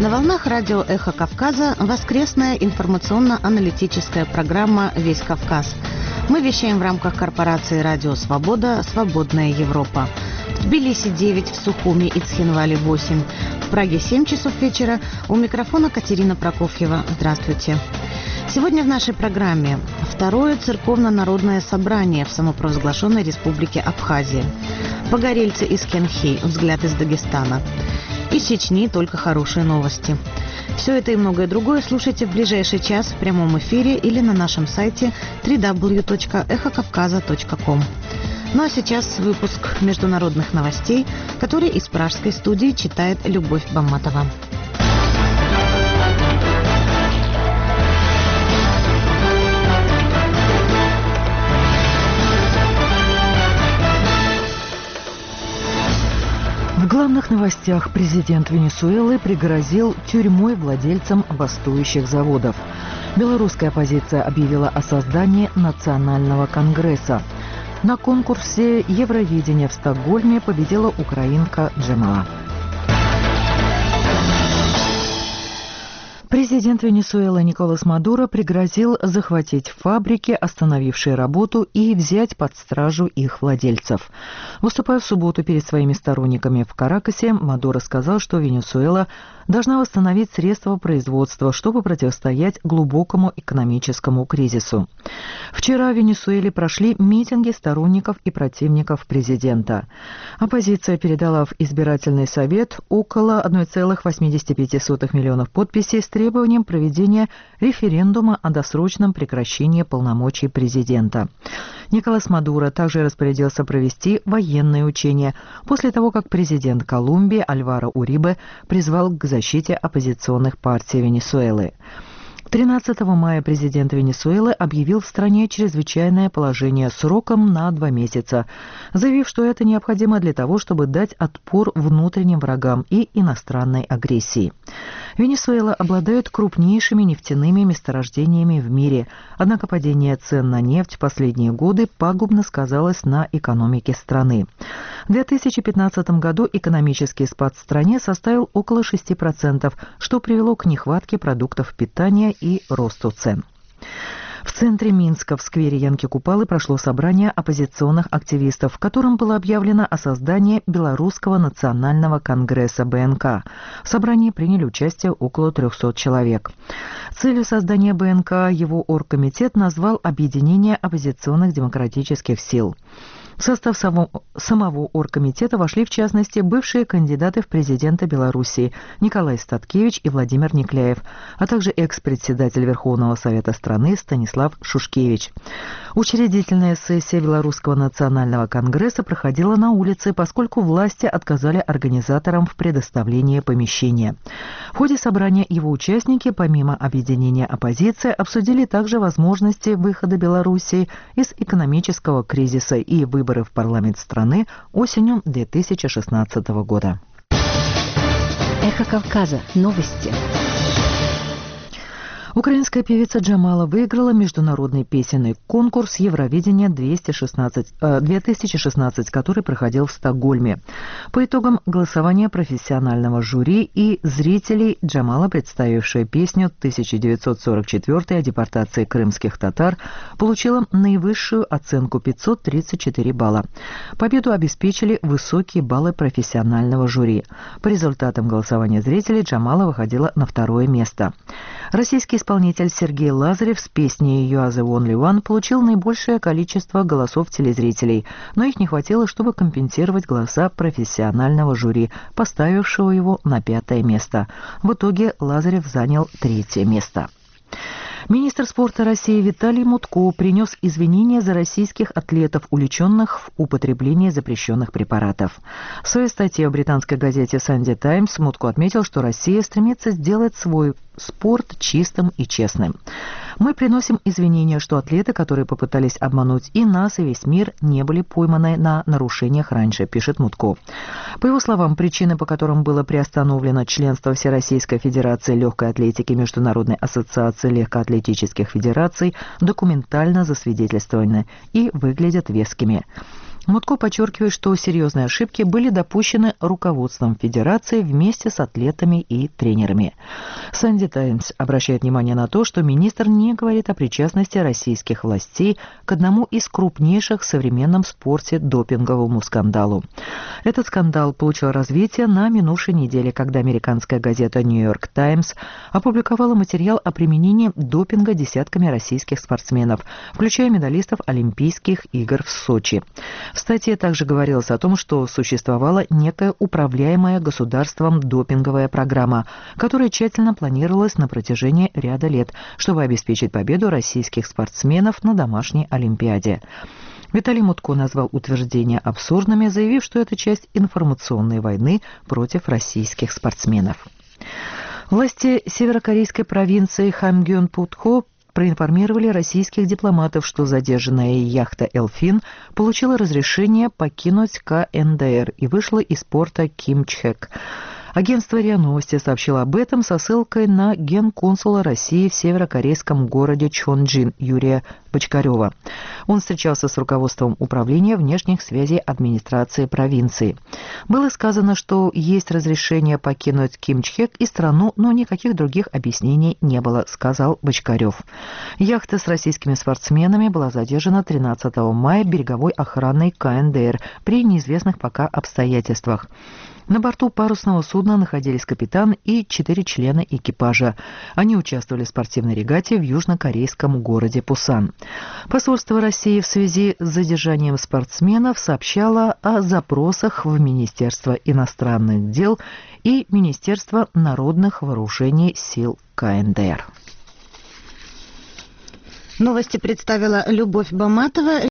На волнах радио «Эхо Кавказа» воскресная информационно-аналитическая программа «Весь Кавказ». Мы вещаем в рамках корпорации «Радио Свобода. Свободная Европа». В Тбилиси 9, в Сухуми и Цхинвале 8, в Праге 7 часов вечера. У микрофона Катерина Прокофьева. Здравствуйте. Сегодня в нашей программе второе церковно-народное собрание в самопровозглашенной республике Абхазия. Погорельцы из Кенхи. Взгляд из Дагестана. Из Чечни только хорошие новости. Все это и многое другое слушайте в ближайший час в прямом эфире или на нашем сайте www.эхокавказа.ком. Ну а сейчас выпуск международных новостей, который из пражской студии читает Любовь Бамматова. В главных новостях президент Венесуэлы пригрозил тюрьмой владельцам бастующих заводов. Белорусская оппозиция объявила о создании Национального конгресса. На конкурсе Евровидения в Стокгольме победила украинка Джамала. Президент Венесуэлы Николас Мадуро пригрозил захватить фабрики, остановившие работу, и взять под стражу их владельцев. Выступая в субботу перед своими сторонниками в Каракасе, Мадуро сказал, что Венесуэла должна восстановить средства производства, чтобы противостоять глубокому экономическому кризису. Вчера в Венесуэле прошли митинги сторонников и противников президента. Оппозиция передала в избирательный совет около 1,85 миллионов подписей с требованием проведения референдума о досрочном прекращении полномочий президента. Николас Мадуро также распорядился провести военные учения после того, как президент Колумбии Альваро Урибе призвал к защите оппозиционных партий Венесуэлы. 13 мая президент Венесуэлы объявил в стране чрезвычайное положение сроком на 2 месяца, заявив, что это необходимо для того, чтобы дать отпор внутренним врагам и иностранной агрессии. Венесуэла обладает крупнейшими нефтяными месторождениями в мире, однако падение цен на нефть в последние годы пагубно сказалось на экономике страны. В 2015 году экономический спад в стране составил около 6%, что привело к нехватке продуктов питания и росту цен. В центре Минска, в сквере Янки Купалы, прошло собрание оппозиционных активистов, в котором было объявлено о создании Белорусского национального конгресса БНК. В собрании приняли участие около 300 человек. Целью создания БНК его оргкомитет назвал объединение оппозиционных демократических сил. В состав самого оргкомитета вошли, в частности, бывшие кандидаты в президенты Белоруссии Николай Статкевич и Владимир Никляев, а также экс-председатель Верховного Совета страны Станислав Шушкевич. Учредительная сессия Белорусского национального конгресса проходила на улице, поскольку власти отказали организаторам в предоставлении помещения. В ходе собрания его участники, помимо объединения оппозиции, обсудили также возможности выхода Белоруссии из экономического кризиса и выборов в парламент страны осенью 2016 года. Эхо Кавказа. Новости. Украинская певица Джамала выиграла международный песенный конкурс Евровидения 2016, который проходил в Стокгольме. По итогам голосования профессионального жюри и зрителей Джамала, представившая песню 1944 о депортации крымских татар, получила наивысшую оценку 534 балла. Победу обеспечили высокие баллы профессионального жюри. По результатам голосования зрителей Джамала выходила на 2-е место. Российский исполнитель Сергей Лазарев с песней «You are the only one» получил наибольшее количество голосов телезрителей, но их не хватило, чтобы компенсировать голоса профессионального жюри, поставившего его на 5-е место. В итоге Лазарев занял 3-е место. Министр спорта России Виталий Мутко принес извинения за российских атлетов, увлеченных в употреблении запрещенных препаратов. В своей статье в британской газете Sunday Times Мутко отметил, что Россия стремится сделать свой спорт чистым и честным. Мы приносим извинения, что атлеты, которые попытались обмануть и нас, и весь мир, не были пойманы на нарушениях раньше, пишет Мутко. По его словам, причины, по которым было приостановлено членство Всероссийской Федерации легкой атлетики Международной ассоциации легкоатлетических федераций, документально засвидетельствованы и выглядят вескими. Мутко подчеркивает, что серьезные ошибки были допущены руководством Федерации вместе с атлетами и тренерами. «Санди Таймс» обращает внимание на то, что министр не говорит о причастности российских властей к одному из крупнейших в современном спорте допинговому скандалу. Этот скандал получил развитие на минувшей неделе, когда американская газета «Нью-Йорк Таймс» опубликовала материал о применении допинга десятками российских спортсменов, включая медалистов Олимпийских игр в Сочи. В статье также говорилось о том, что существовала некая управляемая государством допинговая программа, которая тщательно планировалась на протяжении ряда лет, чтобы обеспечить победу российских спортсменов на домашней Олимпиаде. Виталий Мутко назвал утверждения абсурдными, заявив, что это часть информационной войны против российских спортсменов. Власти северокорейской провинции Хамгёнпутхо проинформировали российских дипломатов, что задержанная яхта «Элфин» получила разрешение покинуть КНДР и вышла из порта Кимчхэк. Агентство РИА Новости сообщило об этом со ссылкой на генконсула России в северокорейском городе Чонджин Юрия Бочкарева. Он встречался с руководством управления внешних связей администрации провинции. Было сказано, что есть разрешение покинуть Кимчхэк и страну, но никаких других объяснений не было, сказал Бочкарев. Яхта с российскими спортсменами была задержана 13 мая береговой охраной КНДР при неизвестных пока обстоятельствах. На борту парусного судна находились капитан и 4 члена экипажа. Они участвовали в спортивной регате в южнокорейском городе Пусан. Посольство России в связи с задержанием спортсменов сообщало о запросах в Министерство иностранных дел и Министерство народных вооружений сил КНДР. Новости представила Любовь Баматова.